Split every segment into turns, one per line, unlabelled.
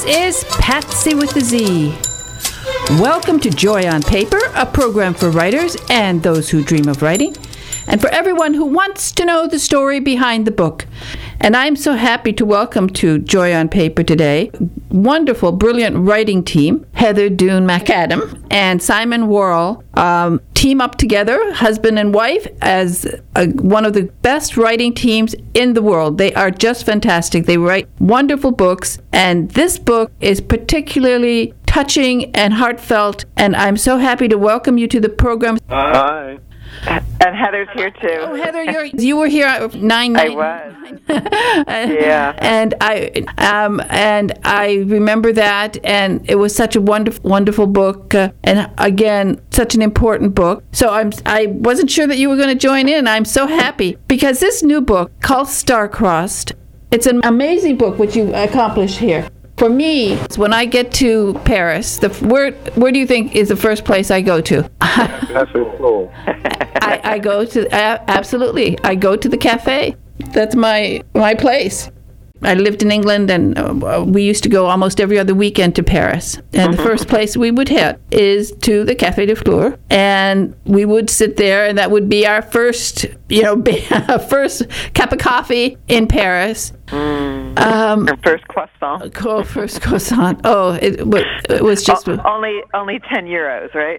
is Patsy with a Z. Welcome to Joy on Paper, a program for writers and those who dream of writing, and for everyone who wants to know the story behind the book. And I'm so happy to welcome to Joy on Paper today, wonderful, brilliant writing team, Heather Dune McAdam and Simon Worrell, team up together, husband and wife, as one of the best writing teams in the world. They are just fantastic. They write wonderful books, and this book is particularly touching and heartfelt, and I'm so happy to welcome you to the program.
Hi.
And Heather's here too.
Oh, Heather, you were here at 9:99.
I was. Yeah.
And I remember that, and it was such a wonderful book, and again, such an important book. So I wasn't sure that you were going to join in. I'm so happy because this new book called Star-Crossed, it's an amazing book which you accomplished here. For me, when I get to Paris, where do you think is the first place I go to?
Cafe Flore.
I go to absolutely. I go to the cafe. That's my place. I lived in England, and we used to go almost every other weekend to Paris. And the first place we would hit is to the Café de Flore, and we would sit there, and that would be our first, first cup of coffee in Paris.
Your first croissant.
First croissant. Oh, it was just
only 10 euros, right?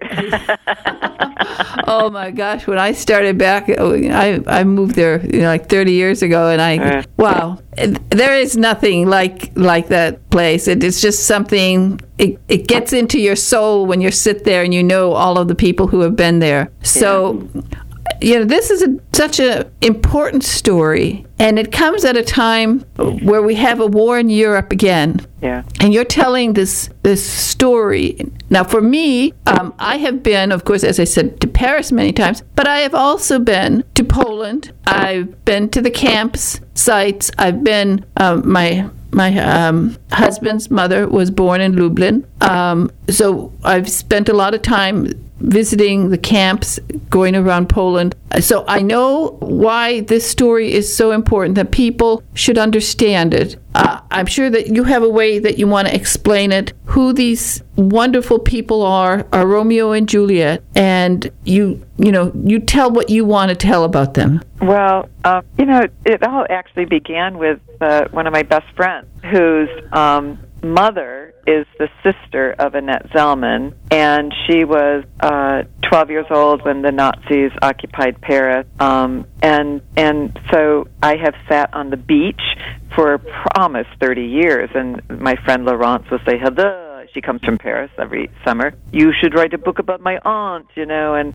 Oh my gosh! When I started back, I moved there like 30 years ago, and wow, there is nothing like that place. It's just something. It gets into your soul when you sit there and you know all of the people who have been there. So. This is such an important story, and it comes at a time where we have a war in Europe again.
Yeah.
And you're telling this story. Now, for me, I have been, of course, as I said, to Paris many times, but I have also been to Poland. I've been to the camps sites. I've been, my husband's mother was born in Lublin. So I've spent a lot of time visiting the camps, going around Poland. So I know why this story is so important, that people should understand it. I'm sure that you have a way that you want to explain it, who these wonderful people are Romeo and Juliet, and you tell what you want to tell about them.
Well, it all actually began with one of my best friends, whose mother is the sister of Annette Zellman, and she was 12 years old when the Nazis occupied Paris. And so I have sat on the beach for almost 30 years, and my friend Laurence will say, "Hello." She comes from Paris every summer. "You should write a book about my aunt, and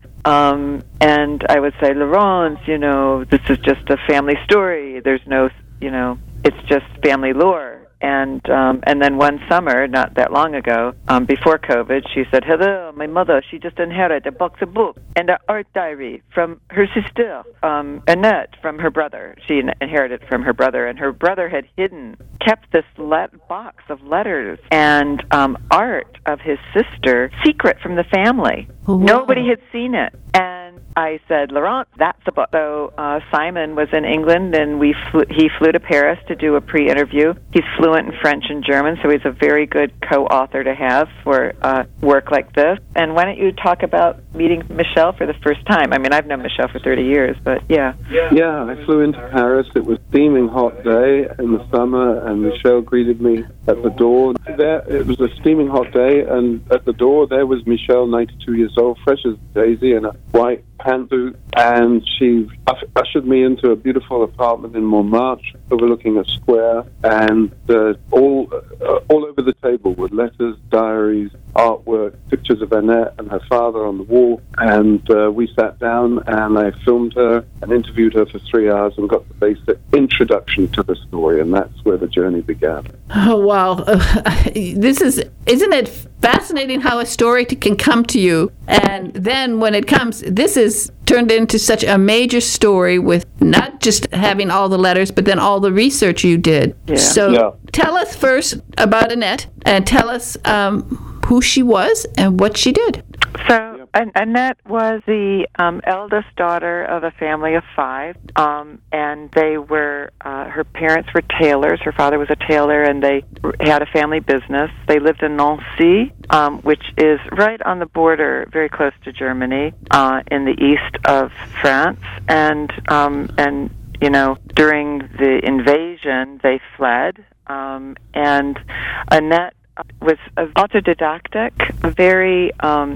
I would say, "Laurence, this is just a family story. There's no, it's just family lore." And then one summer, not that long ago, before COVID, she said, "Hello, my mother, she just inherited a box of books and an art diary from her sister, Annette, from her brother." She inherited from her brother, and her brother had kept this box of letters and art of his sister secret from the family.
Oh, wow.
Nobody had seen it. And I said, "Laurent, that's the book." So Simon was in England, and he flew to Paris to do a pre-interview. He's fluent in French and German, so he's a very good co-author to have for work like this. And why don't you talk about meeting Michel for the first time? I mean, I've known Michel for 30 years, but yeah.
Yeah, I flew into Paris. It was a steaming hot day in the summer, and Michel greeted me at the door. It was a steaming hot day, and at the door there was Michel, 92 years old, fresh as a daisy, in a white pantsuit, and she ushered me into a beautiful apartment in Montmartre overlooking a square, and all over the table were letters, diaries, artwork, pictures of Annette and her father on the wall, and we sat down, and I filmed her and interviewed her for 3 hours and got the basic introduction to the story, and that's where the journey began.
Oh, wow. Isn't it fascinating how a story can come to you, and then when it comes, this is turned into such a major story with not just having all the letters, but then all the research you did.
Yeah.
So tell us first about Annette, and tell us who she was and what she did.
So Annette was the eldest daughter of a family of 5, and they were, her parents were tailors. Her father was a tailor, and they had a family business. They lived in Nancy, which is right on the border, very close to Germany, in the east of France, and you know, during the invasion, they fled, and Annette was autodidactic, very,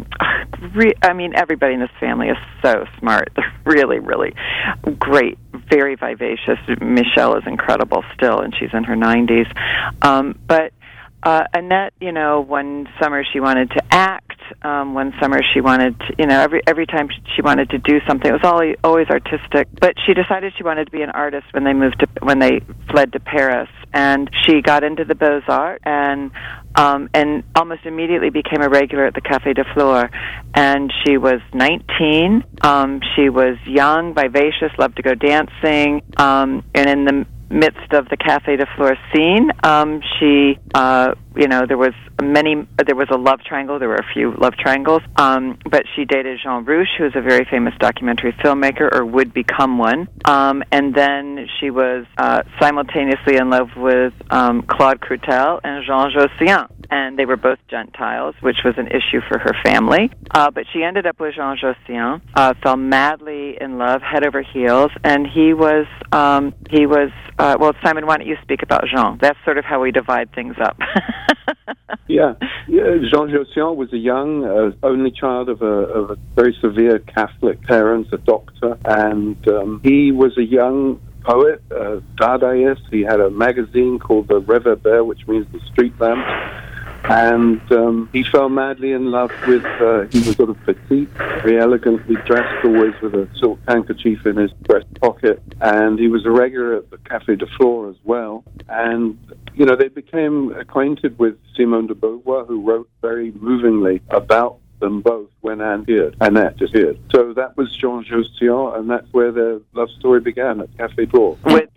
I mean, everybody in this family is so smart. They're really, really great, very vivacious. Michelle is incredible still, and she's in her 90s. But Annette, you know, one summer she wanted to act. One summer she wanted to, you know, every time she wanted to do something. It was always artistic. But she decided she wanted to be an artist when they fled to Paris, and she got into the Beaux-Arts and almost immediately became a regular at the Café de Flore. And she was 19. She was young, vivacious, loved to go dancing, and in the midst of the Café de Flore scene, she, you know, there was a love triangle. There were a few love triangles, but she dated Jean Rouch, who is a very famous documentary filmmaker, or would become one. And then she was simultaneously in love with Claude Croutel and Jean Josselin. And they were both Gentiles, which was an issue for her family. But she ended up with Jean Josselin, fell madly in love, head over heels, and he was, well, Simon, why don't you speak about Jean? That's sort of how we divide things up.
Yeah. Jean Josselin was a young, only child of a very severe Catholic parents, a doctor, and he was a young poet, Dadaist. He had a magazine called the Reverbère, which means the street lamp. And he fell madly in love with, he was sort of petite, very elegantly dressed, always with a silk handkerchief in his breast pocket. And he was a regular at the Café de Flore as well. And, you know, they became acquainted with Simone de Beauvoir, who wrote very movingly about them both when Annette disappeared. So that was Jean Josselin, and that's where their love story began at Café Flore.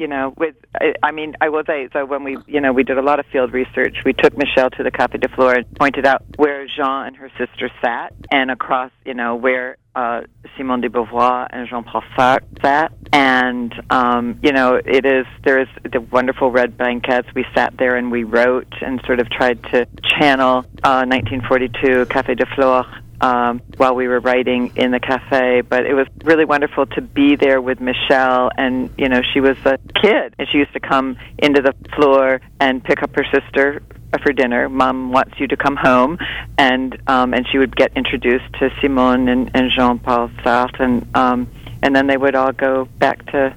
I mean, I will say, so when we did a lot of field research, we took Michelle to the Café de Flore and pointed out where Jean and her sister sat, and across, you know, where Simone de Beauvoir and Jean-Paul Sartre sat, and you know, there is the wonderful red banquettes. We sat there and we wrote and sort of tried to channel 1942 Café de Flore while we were writing in the cafe. But it was really wonderful to be there with Michelle, and you know, she was a kid, and she used to come into the floor and pick up her sister for dinner. Mom wants you to come home, and she would get introduced to Simone and Jean-Paul Sartre, and then they would all go back to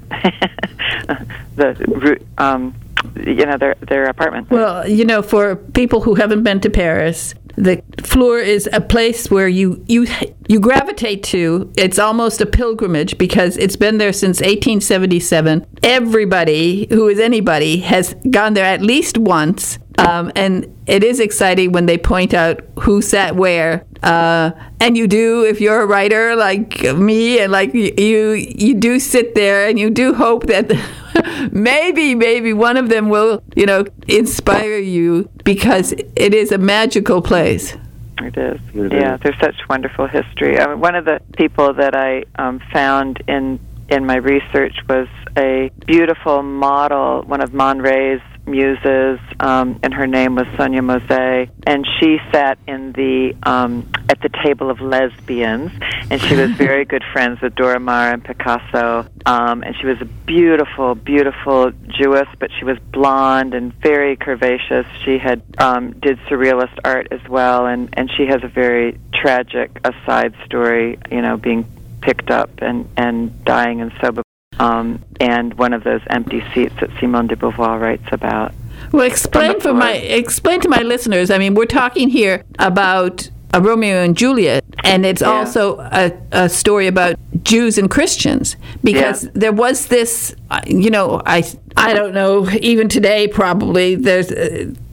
their apartment.
Well, you know, for people who haven't been to Paris, the Flore is a place where you gravitate to. It's almost a pilgrimage because it's been there since 1877. Everybody who is anybody has gone there at least once. And it is exciting when they point out who sat where. And you do, if you're a writer like me, and like you do sit there and you do hope that maybe one of them will, you know, inspire you, because it is a magical place.
It is. Yeah, there's such wonderful history. I mean, one of the people that I found in my research was a beautiful model, one of Man Ray's muses, and her name was Sonia Mosé, and she sat in the at the table of lesbians, and she was very good friends with Dora Maar and Picasso, and she was a beautiful, beautiful Jewess, but she was blonde and very curvaceous. She had did surrealist art as well, and she has a very tragic aside story, you know, being picked up and dying in sober. And one of those empty seats that Simone de Beauvoir writes about.
Well, explain to my listeners. I mean, we're talking here about a Romeo and Juliet, and it's also a story about Jews and Christians, because there was this, you know, I don't know, even today probably there's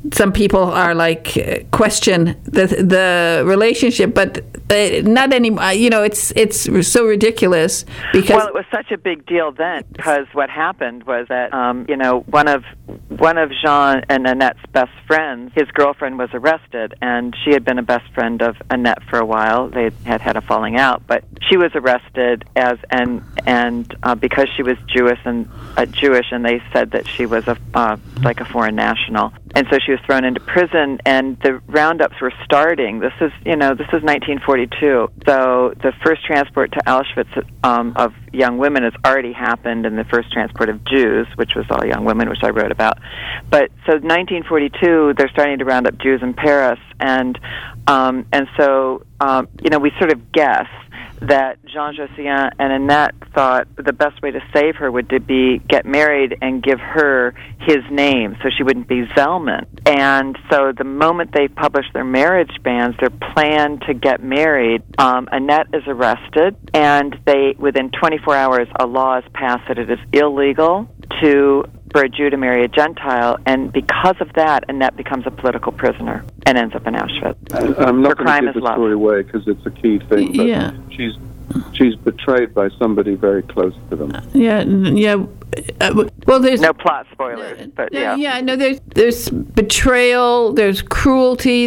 some people are like question the relationship, but not anymore. It's so ridiculous because
well, it was such a big deal then because what happened was that one of Jean and Annette's best friends, his girlfriend was arrested, and she had been a best friend of Annette for a while. They had had a falling out, but she was arrested because she was Jewish, and they said that she was like a foreign national, and so she was thrown into prison. And the roundups were starting. This is 1942. So the first transport to Auschwitz of young women has already happened, and the first transport of Jews, which was all young women, which I wrote about. But so 1942, they're starting to round up Jews in Paris, and so we sort of guess that Jean Josselin and Annette thought the best way to save her would to be get married and give her his name so she wouldn't be Zellman. And so the moment they published their marriage bans, their plan to get married, Annette is arrested, and within 24 hours a law is passed that it is illegal for a Jew to marry a Gentile, and because of that, Annette becomes a political prisoner and ends up in Auschwitz.
I'm not going to give the story away because it's a key thing, but she's betrayed by somebody very close to them.
Well, there's
no plot spoilers, but yeah.
Yeah, no, there's betrayal, there's cruelty,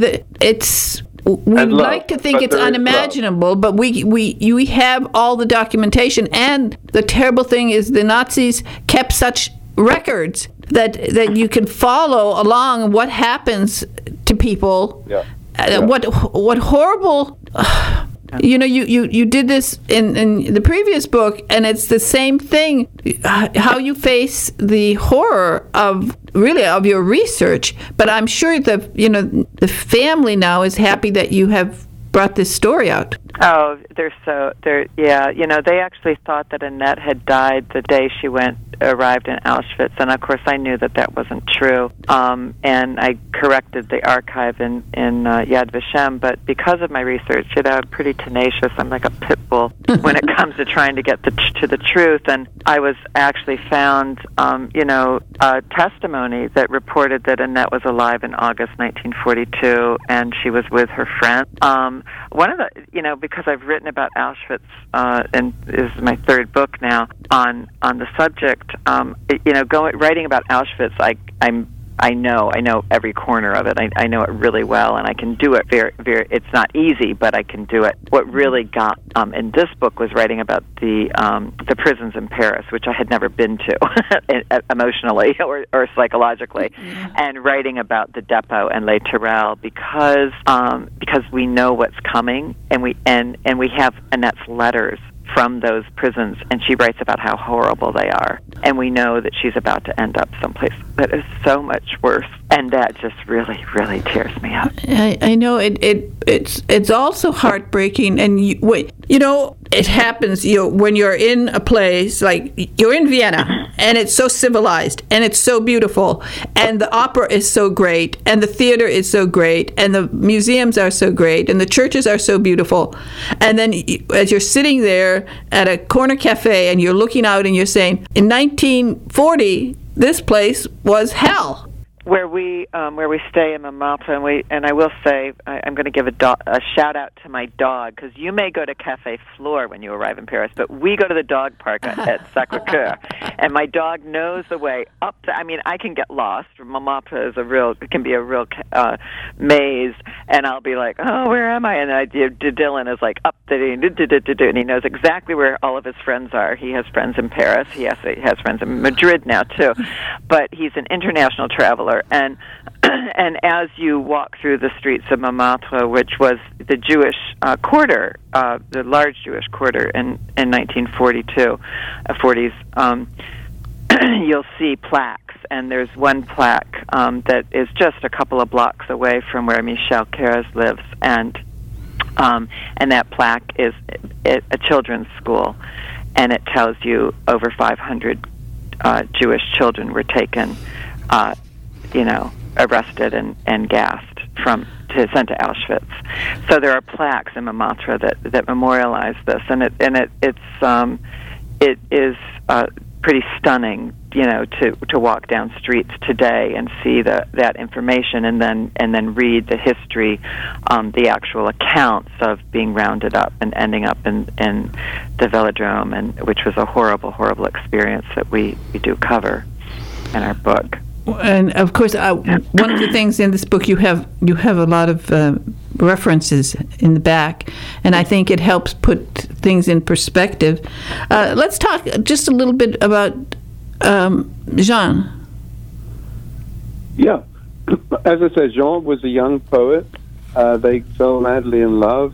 we like to think it's unimaginable, but we have all the documentation, and the terrible thing is the Nazis kept such records that you can follow along what happens to people. What horrible. You did this in the previous book, and it's the same thing. How you face the horror of your research, but I'm sure the family now is happy that you have brought this story out.
Oh, they actually thought that Annette had died the day she arrived in Auschwitz, and of course I knew that wasn't true. And I corrected the archive in Yad Vashem, but because of my research, I'm pretty tenacious. I'm like a pit bull when it comes to trying to get to the truth. And I was actually found, a testimony that reported that Annette was alive in August 1942, and she was with her friend. One of the, because I've written about Auschwitz, and this is my third book now on the subject. Writing about Auschwitz, I know every corner of it. I know it really well, and I can do it very, very. It's not easy, but I can do it. What really got in this book was writing about the prisons in Paris, which I had never been to emotionally or psychologically, and writing about the depot and Les Tourelles because we know what's coming, and we have Annette's letters from those prisons, and she writes about how horrible they are, and we know that she's about to end up someplace that is so much worse, and that just really, really tears me up.
I know it's also heartbreaking, and it happens when you're in a place like you're in Vienna, and it's so civilized, and it's so beautiful, and the opera is so great, and the theater is so great, and the museums are so great, and the churches are so beautiful, and then as you're sitting there at a corner cafe and you're looking out and you're saying, in 1940 this place was hell.
Where we stay in Montmartre, and I will say I'm going to give a shout out to my dog, because you may go to Café Flore when you arrive in Paris, but we go to the dog park at Sacré-Cœur, and my dog knows the way up to. I mean, I can get lost. Montmartre can be a real maze, and I'll be like, oh, where am I? And Dylan is like up there, and he knows exactly where all of his friends are. He has friends in Paris. He has friends in Madrid now too, but he's an international traveler. And as you walk through the streets of Montmartre, which was the Jewish quarter, the large Jewish quarter in 1942, 40s, you'll see plaques. And there's one plaque that is just a couple of blocks away from where Michel Keres lives, and that plaque is a children's school, and it tells you over 500 Jewish children were taken. Arrested and gassed sent to Auschwitz. So there are plaques in Montmartre that memorialize this, and it is pretty stunning, to walk down streets today and see that information, and then read the history, the actual accounts of being rounded up and ending up in the Velodrome, and which was a horrible experience that we do cover in our book.
And of course, one of the things in this book, you have a lot of references in the back, and I think it helps put things in perspective. Let's talk just a little bit about Jean.
Yeah, as I said, Jean was a young poet. They fell madly in love.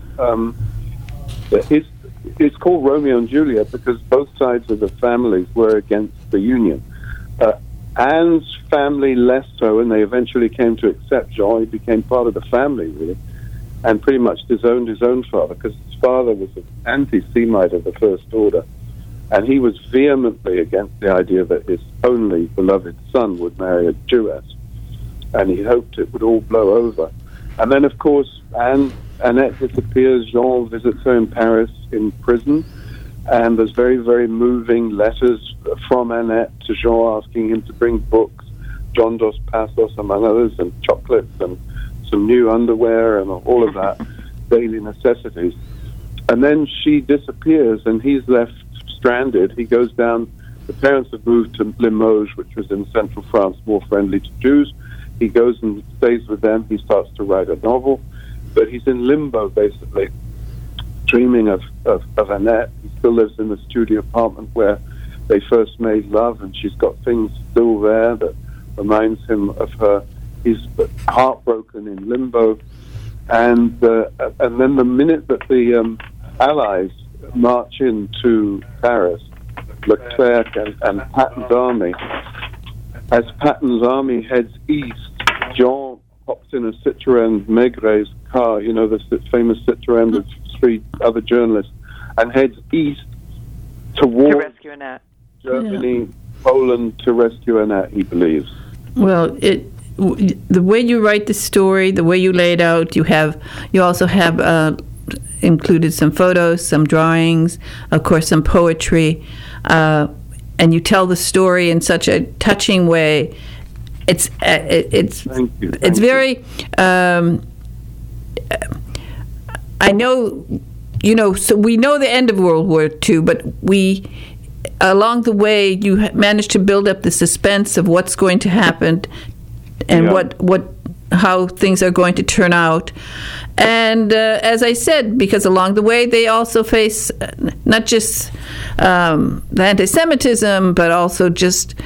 It's called Romeo and Juliet because both sides of the families were against the union. Anne's family less so, and they eventually came to accept Jean. He became part of the family, really, and pretty much disowned his own father because his father was an anti-Semite of the first order, and he was vehemently against the idea that his only beloved son would marry a Jewess, and he hoped it would all blow over. And then, of course, Annette disappears. Jean visits her in Paris in prison, and there's very, very moving letters from Annette to Jean asking him to bring books, John Dos Passos among others, and chocolates and some new underwear and all of that, daily necessities. And then she disappears and he's left stranded. He goes down, the parents have moved to Limoges, which was in central France, more friendly to Jews. He goes and stays with them. He starts to write a novel, but he's in limbo, basically, dreaming of Annette. He still lives in the studio apartment where they first made love, and she's got things still there that reminds him of her. He's heartbroken in limbo, and then the minute that the Allies march into Paris, Leclerc and Patton's army, as Patton's army heads east, Jean hops in a Citroën Maigret's car, the famous Citroën with 3 other journalists, and heads east towards
to rescue Annette.
Germany, Poland, to rescue Annette, he believes.
Well, the way you write the story, the way you lay it out, you also have included some photos, some drawings, of course, some poetry, and you tell the story in such a touching way. It's
Thank you.
It's very. I know, so we know the end of World War II, but along the way, you managed to build up the suspense of what's going to happen and how things are going to turn out. And as I said, because along the way, they also face not just the anti-Semitism, but also just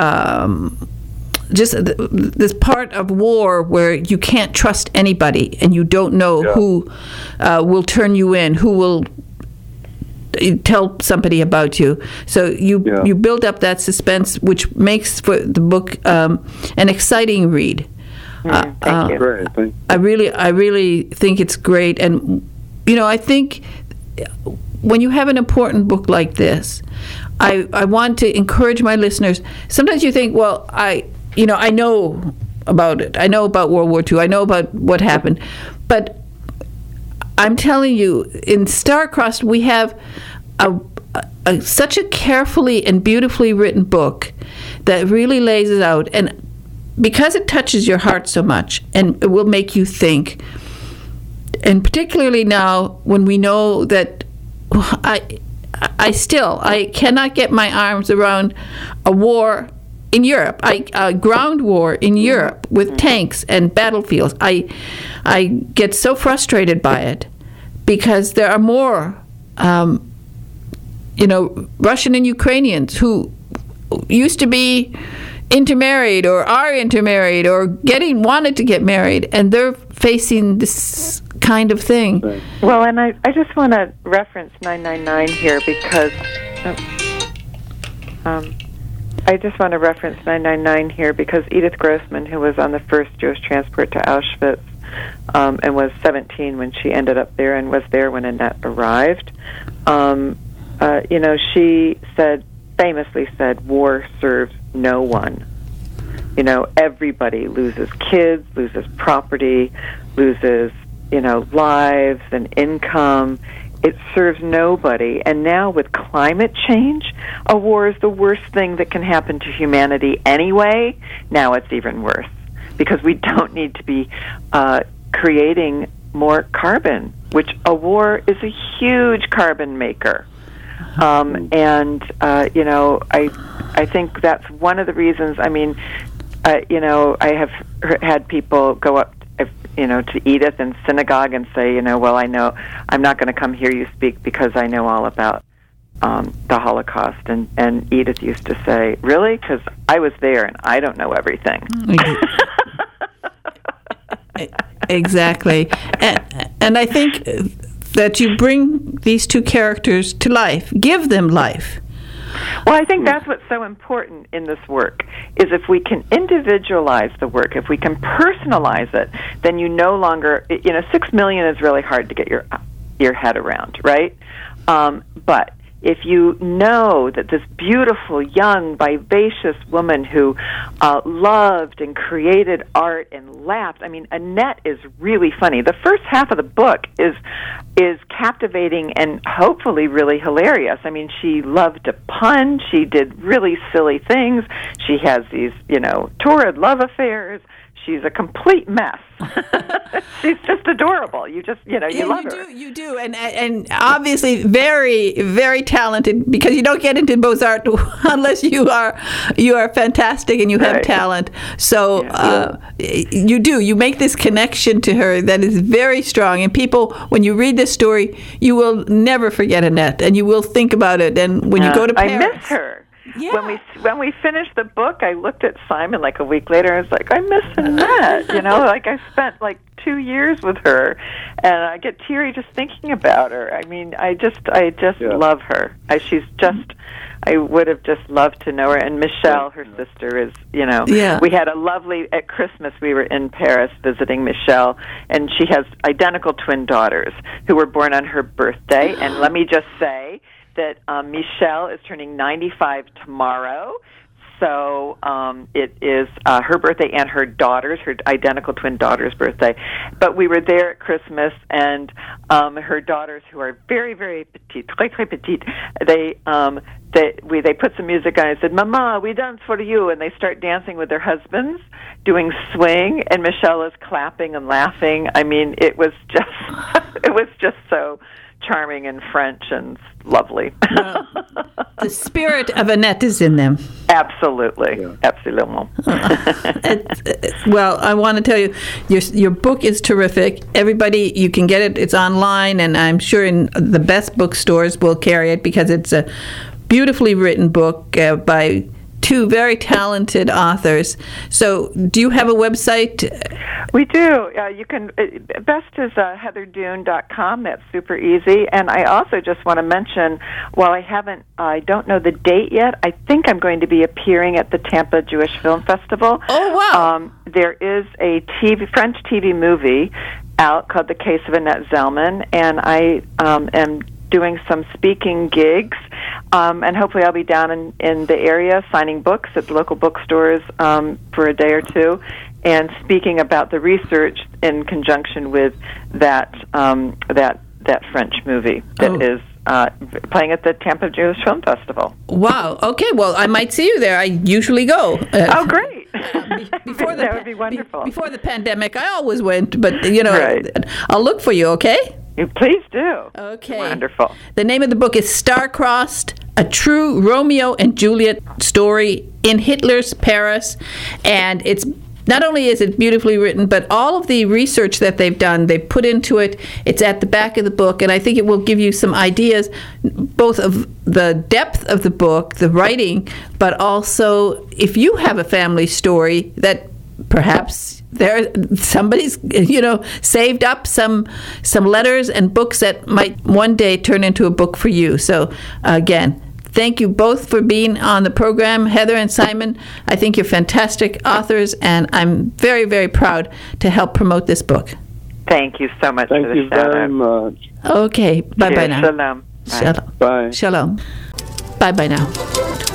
this part of war where you can't trust anybody and you don't know who will turn you in, who will tell somebody about you. So you build up that suspense, which makes for the book an exciting read.
Thank you.
Great, thank you.
I really think it's great, and I think when you have an important book like this, I want to encourage my listeners. Sometimes you think, well, I know about it. I know about World War II. I know about what happened. But I'm telling you, in Star-Crossed, we have such a carefully and beautifully written book that really lays it out. And because it touches your heart so much and it will make you think, and particularly now when we know that I cannot get my arms around a war in Europe, a ground war in Europe with tanks and battlefields. I get so frustrated by it because there are more, Russian and Ukrainians who used to be intermarried or are intermarried or wanted to get married, and they're facing this kind of thing.
Well, and I just want to reference 999 here because I just want to reference 999 here because Edith Grossman, who was on the first Jewish transport to Auschwitz and was 17 when she ended up there and was there when Annette arrived, she famously said, war serves no one. Everybody loses kids, loses property, loses, lives and income, it serves nobody. And now with climate change, a war is the worst thing that can happen to humanity anyway. Now it's even worse because we don't need to be creating more carbon, which a war is a huge carbon maker. I think that's one of the reasons. I mean, I have had people go up, to Edith in synagogue and say, well, I know I'm not going to come hear you speak because I know all about the Holocaust. And Edith used to say, really? Because I was there and I don't know everything.
Exactly. And I think that you bring these two characters to life, give them life.
Well, I think that's what's so important in this work, is if we can individualize the work, if we can personalize it, then you no longer, 6 million is really hard to get your head around, right? But if you know that this beautiful, young, vivacious woman who loved and created art and laughed, I mean, Annette is really funny. The first half of the book is captivating and hopefully really hilarious. I mean, she loved to pun. She did really silly things. She has these, torrid love affairs. She's a complete mess. She's just adorable. You love her.
You do, and obviously very, very talented, because you don't get into Beaux-Arts unless you are fantastic and you have talent. So you do. You make this connection to her that is very strong. And people, when you read this story, you will never forget Annette, and you will think about it. And when you go to Paris,
I miss her. Yeah. When we finished the book, I looked at Simon like a week later. I was like, I miss Annette. Like I spent like 2 years with her, and I get teary just thinking about her. I mean, I just love her. I would have just loved to know her. And Michelle, her sister, is, we had a lovely, at Christmas we were in Paris visiting Michelle, and she has identical twin daughters who were born on her birthday. And let me just say that Michelle is turning 95 tomorrow. So it is her birthday and her daughter's, her identical twin daughter's birthday. But we were there at Christmas, and her daughters, who are very, very petite, très, très petite, they put some music on and said, "Mama, we dance for you," and they start dancing with their husbands, doing swing, and Michelle is clapping and laughing. I mean, it was just so charming and French and lovely.
The spirit of Annette is in them.
Absolutely. Yeah. Absolutely.
Well, I want to tell you, your book is terrific. Everybody, you can get it. It's online, and I'm sure in the best bookstores will carry it, because it's a beautifully written book by two very talented authors. So do you have a website?
We do. You can. Best is heatherdune.com. That's super easy. And I also just want to mention, while I don't know the date yet, I think I'm going to be appearing at the Tampa Jewish Film Festival.
Oh, wow.
There is a French TV movie out called The Case of Annette Zellman, and I am doing some speaking gigs, and hopefully I'll be down in the area signing books at the local bookstores for a day or two, and speaking about the research in conjunction with that French movie that is playing at the Tampa Jewish Film Festival.
Wow. Okay. Well, I might see you there. I usually go.
Oh, great.
That
would be wonderful.
Before the pandemic, I always went, but right. I'll look for you. Okay.
Please do.
Okay.
Wonderful.
The name of the book is Star-Crossed, a true Romeo and Juliet story in Hitler's Paris. And it's not only is it beautifully written, but all of the research that they've done, they've put into it. It's at the back of the book, and I think it will give you some ideas, both of the depth of the book, the writing, but also if you have a family story that perhaps somebody's saved up some letters and books that might one day turn into a book for you. So again, thank you both for being on the program, Heather and Simon. I think you're fantastic authors, and I'm very, very proud to help promote this book.
Thank you so much.
Thank you very much.
Okay, bye-bye now.
Shalom.
Shalom.
Bye.
Shalom. Bye-bye now.